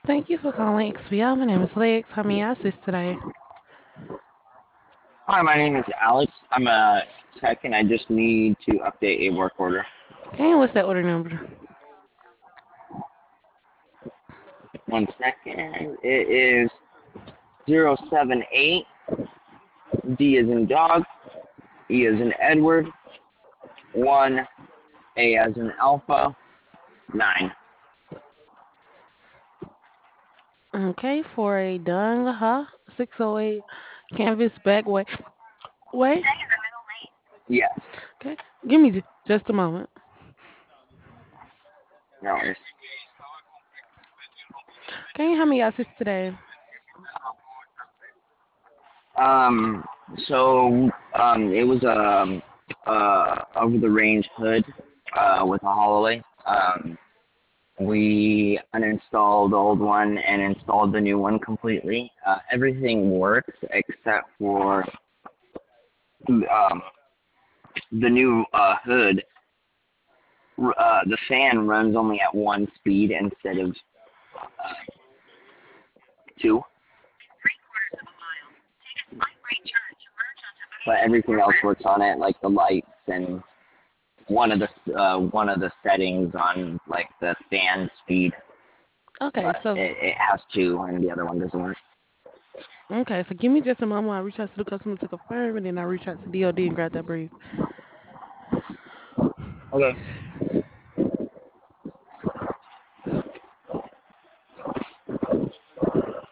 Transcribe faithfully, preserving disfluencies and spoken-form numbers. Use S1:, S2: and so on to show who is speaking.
S1: Thank you for calling X P L. My name is Lex. How may I assist today?
S2: Hi, my name is Alex. I'm a tech and I just need to update a work order.
S1: Okay, what's that order number?
S2: One second. It is zero seven eight D as in dog, E as in Edward, one A as in Alpha, nine.
S1: Okay, for a Dung Ha six oh eight canvas back way. Way?
S2: Yes.
S1: Okay, give me j- just a moment.
S2: No worries.
S1: Okay, how may I assist today?
S2: Um, so, um, it was a, um, uh, over the range hood, uh, with a Holloway. Um, We uninstalled the old one and installed the new one completely. Uh, everything works except for um, the new uh, hood. Uh, the fan runs only at one speed instead of uh, two, but everything else works on it, like the lights and one of the uh, one of the settings on like the fan speed.
S1: Okay,
S2: But
S1: so
S2: it, it has two, and the other one doesn't work.
S1: okay, so give me just a moment. I reach out to the customer to confirm, and then I reach out to D O D and grab that brief.
S2: Okay.